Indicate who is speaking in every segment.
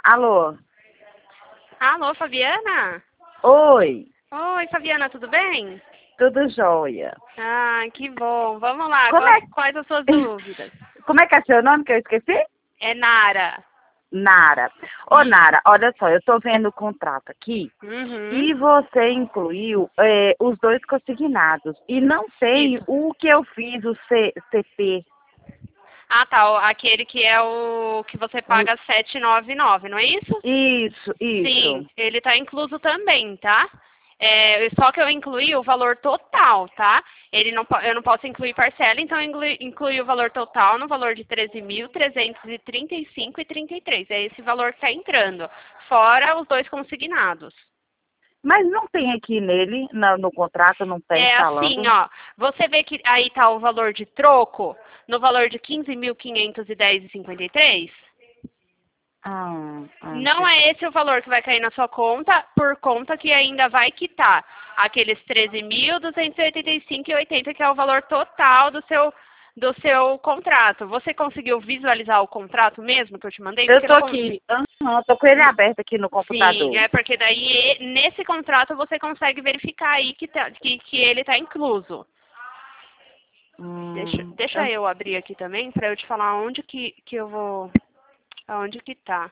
Speaker 1: Alô?
Speaker 2: Alô, Fabiana?
Speaker 1: Oi,
Speaker 2: Oi, Fabiana, tudo bem?
Speaker 1: tudo jóia.
Speaker 2: Ah, que bom. Vamos lá,
Speaker 1: Como é,
Speaker 2: quais as suas dúvidas?
Speaker 1: como é que é seu nome que eu esqueci?
Speaker 2: É Nara.
Speaker 1: Nara. Ô,
Speaker 2: Isso.
Speaker 1: Nara, olha só, eu tô vendo o contrato aqui
Speaker 2: Uhum.
Speaker 1: e você incluiu os dois consignados. E não tem
Speaker 2: Isso.
Speaker 1: o que eu fiz, o CP.
Speaker 2: Ah, tá. Aquele que é o que você
Speaker 1: O-
Speaker 2: paga 799, não é isso?
Speaker 1: Isso,
Speaker 2: Sim,
Speaker 1: isso.
Speaker 2: ele tá incluso também, tá? Só que eu incluí o valor total, tá? Eu não posso incluir parcela, então eu incluí o valor total no valor de 13.335,33. É esse valor que está entrando, fora os dois consignados.
Speaker 1: Mas não tem aqui nele, no contrato, não tem
Speaker 2: É assim,
Speaker 1: falando.
Speaker 2: ó. Você vê que aí tá o valor de troco no valor de 15.510,53? Não é esse o valor que vai cair na sua conta, por conta que ainda vai quitar aqueles 13.285,80, que é o valor total do seu contrato. Você conseguiu visualizar o contrato mesmo que eu te mandei?
Speaker 1: Eu
Speaker 2: Porque
Speaker 1: tô aqui, tô com ele aberto aqui no
Speaker 2: sim,
Speaker 1: computador.
Speaker 2: é porque daí nesse contrato você consegue verificar aí que ele está incluso. Deixa,
Speaker 1: Hum,
Speaker 2: deixa eu abrir aqui também para eu te falar onde que eu vou, aonde que tá.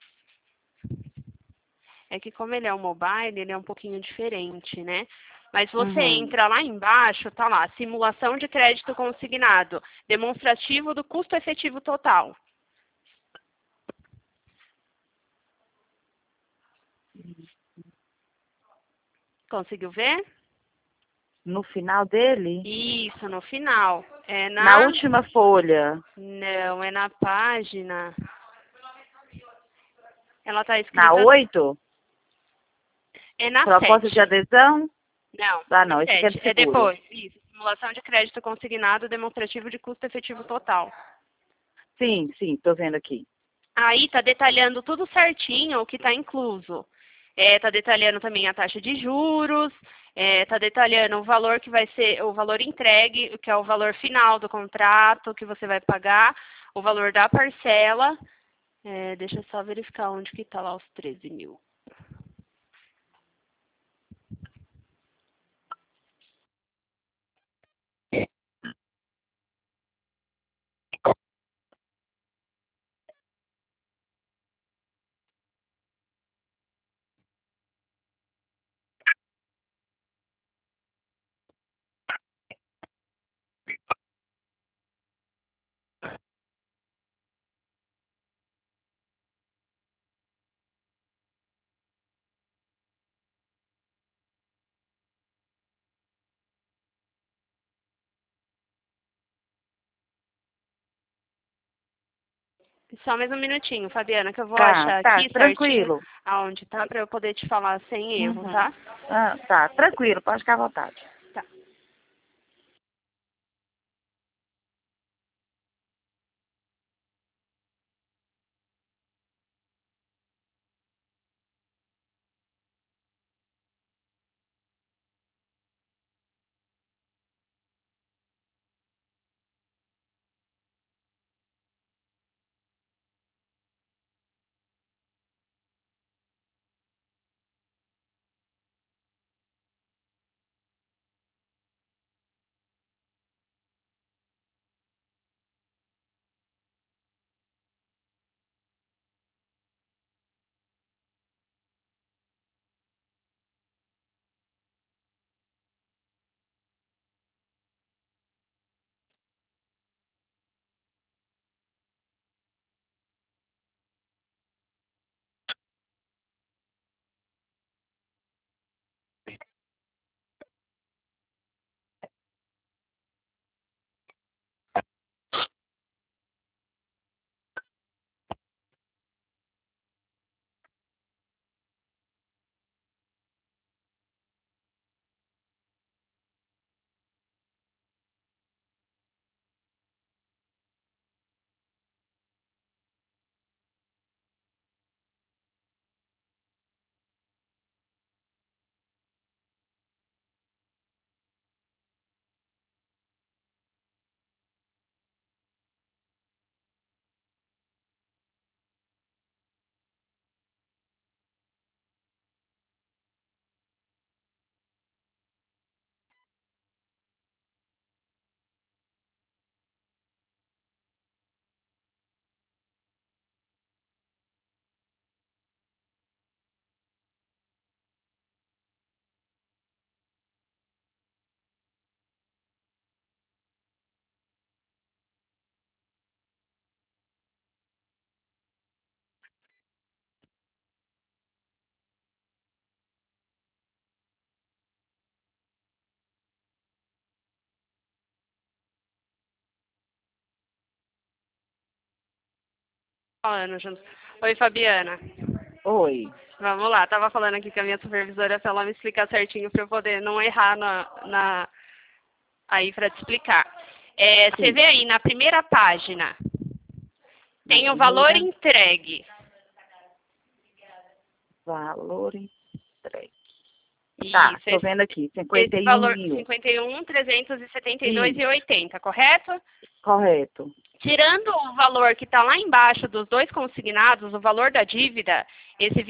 Speaker 2: É que como ele é um mobile, ele é um pouquinho diferente, né? Mas você
Speaker 1: uhum.
Speaker 2: entra lá embaixo, tá lá, simulação de crédito consignado, demonstrativo do custo efetivo total. Conseguiu ver?
Speaker 1: No final dele?
Speaker 2: Isso, no final.
Speaker 1: Na última folha.
Speaker 2: Não, é na página. Ela tá
Speaker 1: Na
Speaker 2: escrita,
Speaker 1: 8?
Speaker 2: é na
Speaker 1: Proposta de
Speaker 2: 7.
Speaker 1: adesão?
Speaker 2: Não,
Speaker 1: Ah,
Speaker 2: na
Speaker 1: não, esse aqui é
Speaker 2: 7.
Speaker 1: do
Speaker 2: É
Speaker 1: seguro.
Speaker 2: depois. Isso, simulação de crédito consignado, demonstrativo de custo efetivo total.
Speaker 1: Sim, sim, tô vendo aqui.
Speaker 2: Aí está detalhando tudo certinho o que está incluso. Está detalhando também a taxa de juros, está detalhando o valor que vai ser, o valor entregue, que é o valor final do contrato que você vai pagar, o valor da parcela. Deixa eu só verificar onde que está lá os 13 mil. Só mais um minutinho, Fabiana, que eu vou
Speaker 1: Tá,
Speaker 2: achar
Speaker 1: tá,
Speaker 2: aqui certinho
Speaker 1: tranquilo.
Speaker 2: aonde tá para eu poder te falar sem erro,
Speaker 1: Uhum.
Speaker 2: tá?
Speaker 1: Ah, tá, tranquilo, pode ficar à vontade.
Speaker 2: Tá. falando junto. Oi, Fabiana.
Speaker 1: Oi.
Speaker 2: Vamos lá, tava falando aqui com a minha supervisora pra ela me explicar certinho pra eu poder não errar aí pra te explicar. Você vê aí na primeira página, tem o valor entregue.
Speaker 1: Valor entregue.
Speaker 2: Isso,
Speaker 1: Tá, tô vendo aqui, 51
Speaker 2: esse valor,
Speaker 1: mil.
Speaker 2: 51.372,80, correto?
Speaker 1: Correto.
Speaker 2: Tirando o valor que está lá embaixo dos dois consignados, o valor da dívida, esse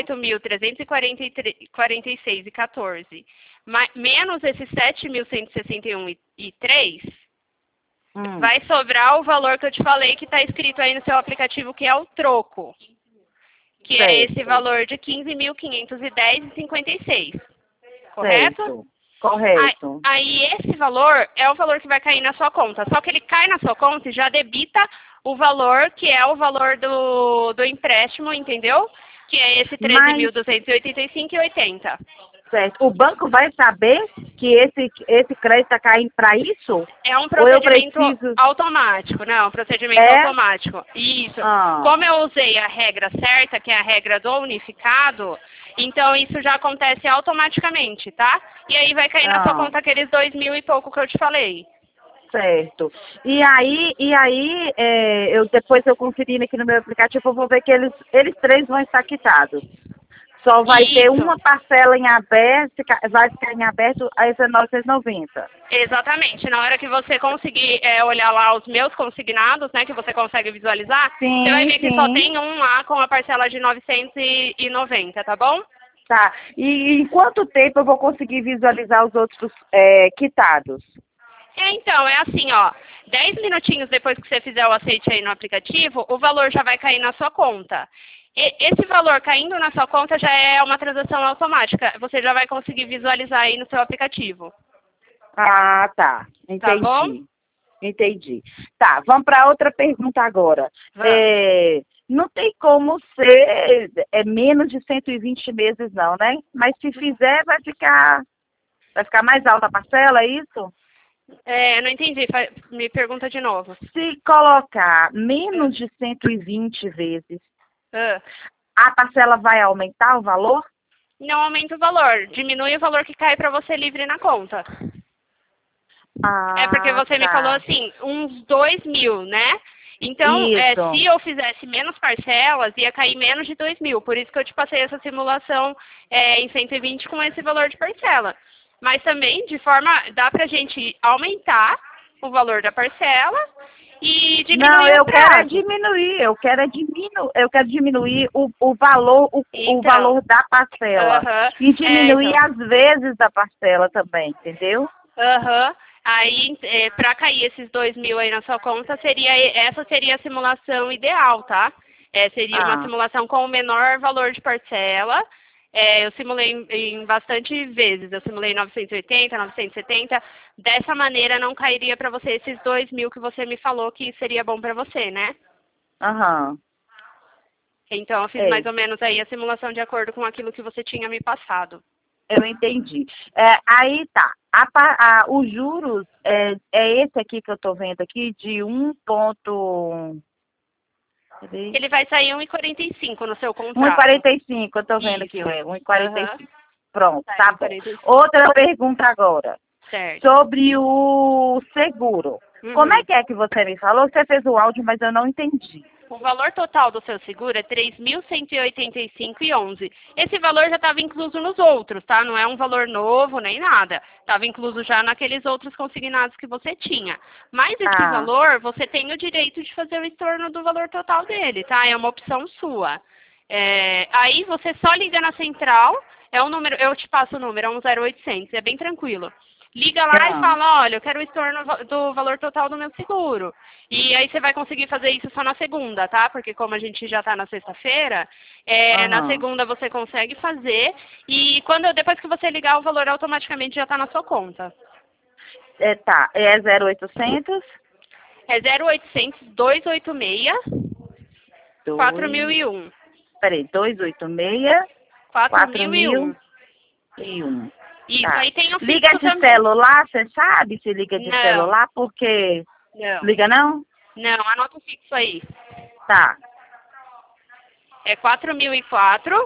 Speaker 2: 28.346,14, menos esse 7.161,3, vai sobrar o valor que eu te falei que está escrito aí no seu aplicativo, que é o troco, que é esse valor de 15.510,56. Correto?
Speaker 1: Certo. Correto.
Speaker 2: Aí esse valor é o valor que vai cair na sua conta. Só que ele cai na sua conta e já debita o valor que é o valor do empréstimo, entendeu? Que é esse 13.285,80.
Speaker 1: Certo. O banco vai saber que esse crédito está caindo para isso?
Speaker 2: É um procedimento automático, não, um procedimento automático. Isso. Como eu usei a regra certa, que é a regra do unificado, então isso já acontece automaticamente, tá? E aí vai cair na sua conta aqueles 2.000 e pouco que eu te falei.
Speaker 1: Certo. E aí depois eu conferindo aqui no meu aplicativo, eu vou ver que eles três vão estar quitados. Só vai ter uma parcela em aberto, vai ficar em aberto a 19,90.
Speaker 2: Exatamente. Na hora que você conseguir olhar lá os meus consignados, né, que você consegue visualizar, você vai ver que só tem um lá com a parcela de 990, tá bom?
Speaker 1: Tá. E em quanto tempo eu vou conseguir visualizar os outros quitados?
Speaker 2: Então, é assim, ó, 10 minutinhos depois que você fizer o aceite aí no aplicativo, o valor já vai cair na sua conta. Esse valor caindo na sua conta já é uma transação automática. Você já vai conseguir visualizar aí no seu aplicativo.
Speaker 1: Ah, tá. Entendi.
Speaker 2: Tá bom?
Speaker 1: Entendi. Tá, vamos para outra pergunta agora. Não tem como ser menos de 120 meses não, né? Mas se fizer, vai ficar mais alta a parcela, é isso?
Speaker 2: Não entendi. Me pergunta de novo.
Speaker 1: Se colocar menos de 120 vezes, a parcela vai aumentar o valor?
Speaker 2: Não aumenta o valor, diminui o valor que cai para você livre na conta. É porque você me falou assim, uns 2.000, né? Então, se eu fizesse menos parcelas, ia cair menos de 2.000. Por isso que eu te passei essa simulação em 120 com esse valor de parcela. Mas também, dá pra gente aumentar o valor da parcela e diminuir
Speaker 1: Não, eu
Speaker 2: o prazo.
Speaker 1: Eu quero diminuir o valor, o valor da parcela. E diminuir as vezes da parcela também, entendeu?
Speaker 2: Aí, para cair esses 2.000 aí na sua conta, essa seria a simulação ideal, tá? Seria uma simulação com o menor valor de parcela. Eu simulei em bastante vezes. Eu simulei 980, 970. Dessa maneira, não cairia para você esses 2.000 que você me falou que seria bom para você, né? Então, eu fiz mais ou menos aí a simulação de acordo com aquilo que você tinha me passado.
Speaker 1: Eu entendi. Aí tá. Os juros é esse aqui que eu tô vendo aqui, de 1 ponto...
Speaker 2: Ele vai sair 1,45 no seu contrato.
Speaker 1: 1,45, eu tô vendo aqui, 1,45. Pronto, tá bom.
Speaker 2: 45.
Speaker 1: Outra pergunta agora.
Speaker 2: Certo.
Speaker 1: Sobre o seguro. Como é que você me falou? Você fez o áudio, mas eu não entendi.
Speaker 2: O valor total do seu seguro é 3.185,11. Esse valor já estava incluso nos outros, tá? Não é um valor novo nem nada. Estava incluso já naqueles outros consignados que você tinha. Mas esse valor, você tem o direito de fazer o estorno do valor total dele, tá? É uma opção sua. Aí você só liga na central, eu te passo o número, é 0800, é bem tranquilo. Liga lá e fala, olha, eu quero o estorno do valor total do meu seguro. E aí você vai conseguir fazer isso só na segunda, tá? Porque como a gente já tá na sexta-feira, na segunda você consegue fazer. E depois que você ligar, o valor automaticamente já tá na sua conta.
Speaker 1: Tá, é 0800?
Speaker 2: É 0800 286 4001.
Speaker 1: Peraí, 286
Speaker 2: 4001. Isso, aí tem o fixo
Speaker 1: liga de celular, você sabe se liga de celular? Porque...
Speaker 2: Não.
Speaker 1: Liga não?
Speaker 2: Não, anota o fixo aí.
Speaker 1: Tá.
Speaker 2: É 4.004.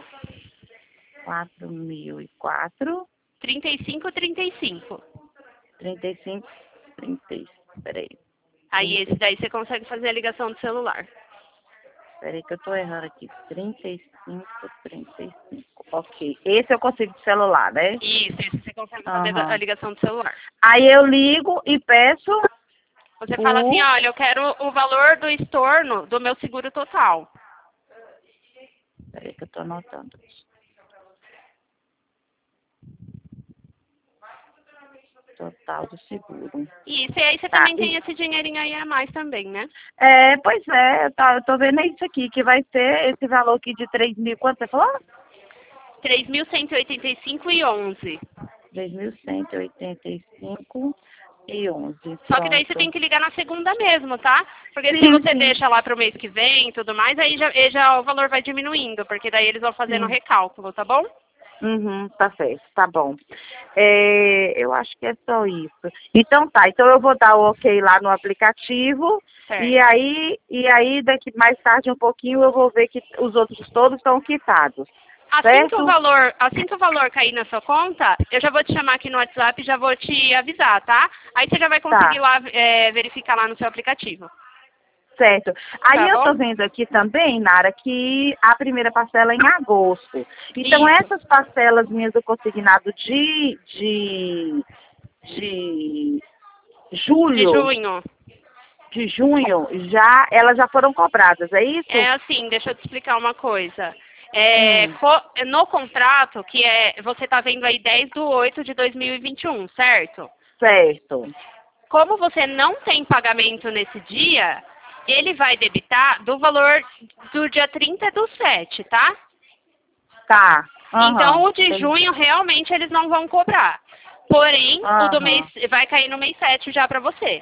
Speaker 1: 4.004.
Speaker 2: 3535.
Speaker 1: 35, 30, peraí.
Speaker 2: Aí esse daí você consegue fazer a ligação do celular.
Speaker 1: Peraí que eu tô errando aqui. 35, 35. Ok. Esse eu consigo de celular, né?
Speaker 2: Isso você consegue fazer a ligação do celular.
Speaker 1: Aí eu ligo e peço.
Speaker 2: Você fala assim, olha, eu quero o valor do estorno do meu seguro total.
Speaker 1: Peraí que eu tô anotando. Total do seguro.
Speaker 2: Isso, e aí você também tem esse dinheirinho aí a mais também, né?
Speaker 1: Pois é, eu tô vendo isso aqui, que vai ser esse valor aqui de 3.000, quanto você falou?
Speaker 2: 3.185,11.
Speaker 1: 3.185,11.
Speaker 2: Só que daí você tem que ligar na segunda mesmo, tá? Porque
Speaker 1: Sim,
Speaker 2: se você
Speaker 1: sim.
Speaker 2: deixa lá pro mês que vem e tudo mais, aí já o valor vai diminuindo, porque daí eles vão fazendo recálculo, tá bom?
Speaker 1: Tá certo, tá bom. Eu acho que é só isso. Então tá, então eu vou dar o ok lá no aplicativo.
Speaker 2: Certo.
Speaker 1: E aí daqui mais tarde um pouquinho eu vou ver que os outros todos estão quitados.
Speaker 2: Assim que o valor cair na sua conta, eu já vou te chamar aqui no WhatsApp e já vou te avisar, tá? Aí você já vai conseguir lá verificar lá no seu aplicativo.
Speaker 1: Certo. Aí
Speaker 2: Tá
Speaker 1: eu
Speaker 2: bom?
Speaker 1: tô vendo aqui também, Nara, que a primeira parcela é em agosto. Então
Speaker 2: Isso.
Speaker 1: essas parcelas minhas do consignado de julho,
Speaker 2: De junho.
Speaker 1: de junho, elas já foram cobradas, é isso?
Speaker 2: É assim, deixa eu te explicar uma coisa. No contrato, você está vendo aí 10/8/2021, certo?
Speaker 1: Certo.
Speaker 2: Como você não tem pagamento nesse dia, ele vai debitar do valor do dia 30/7, tá?
Speaker 1: Tá.
Speaker 2: Então, o de junho, realmente, eles não vão cobrar. Porém, o do mês vai cair no mês 7 já para você.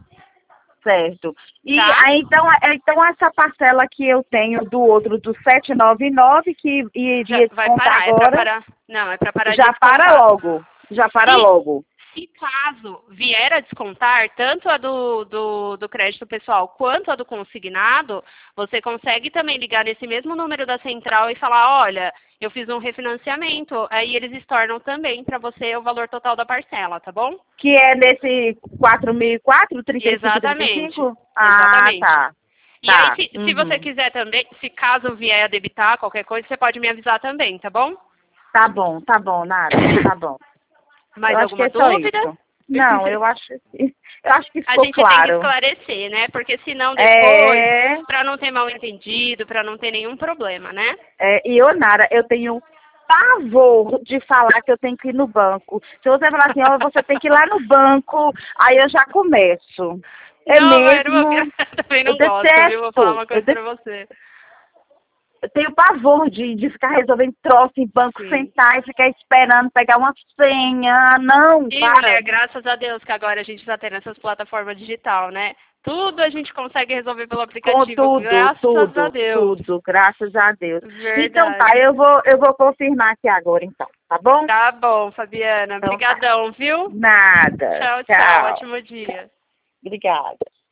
Speaker 1: Certo. E
Speaker 2: Tá?
Speaker 1: aí, então essa parcela que eu tenho do outro, do 799, que iria
Speaker 2: Vai
Speaker 1: descontar
Speaker 2: parar,
Speaker 1: agora,
Speaker 2: Não, é para parar de
Speaker 1: já
Speaker 2: descontar.
Speaker 1: para logo. Já para logo.
Speaker 2: Se caso vier a descontar, tanto a do crédito pessoal quanto a do consignado, você consegue também ligar nesse mesmo número da central e falar, olha, eu fiz um refinanciamento, aí eles estornam também para você o valor total da parcela, tá bom?
Speaker 1: Que é nesse 4.004, 35,
Speaker 2: Exatamente.
Speaker 1: 35?
Speaker 2: Exatamente.
Speaker 1: Tá.
Speaker 2: E aí, se você quiser também, se caso vier a debitar qualquer coisa, você pode me avisar também, tá bom?
Speaker 1: Tá bom, Nara, tá bom.
Speaker 2: Mais
Speaker 1: eu acho que
Speaker 2: alguma
Speaker 1: é só
Speaker 2: dúvida?
Speaker 1: isso. Não, eu acho que
Speaker 2: A
Speaker 1: ficou
Speaker 2: gente
Speaker 1: claro.
Speaker 2: tem que esclarecer, né? Porque senão depois, para não ter mal entendido, para não ter nenhum problema, né?
Speaker 1: Nara, eu tenho pavor de falar que eu tenho que ir no banco. Se você falar assim, ó, você tem que ir lá no banco, aí eu já começo.
Speaker 2: Não,
Speaker 1: Mesmo.
Speaker 2: eu também não
Speaker 1: Eu
Speaker 2: gosto, viu? Vou falar uma coisa pra você.
Speaker 1: Eu tenho pavor de ficar resolvendo troço em banco, sentar e ficar esperando pegar uma senha. Não,
Speaker 2: mulher, graças a Deus que agora a gente está tendo essas plataformas digital, né? Tudo a gente consegue resolver pelo aplicativo, graças a Deus.
Speaker 1: Tudo, graças a Deus.
Speaker 2: Verdade.
Speaker 1: Então tá, eu vou confirmar aqui agora então, tá bom?
Speaker 2: Tá bom, Fabiana.
Speaker 1: Então,
Speaker 2: Obrigadão, viu?
Speaker 1: Nada.
Speaker 2: Tchau. Ótimo dia.
Speaker 1: Obrigada.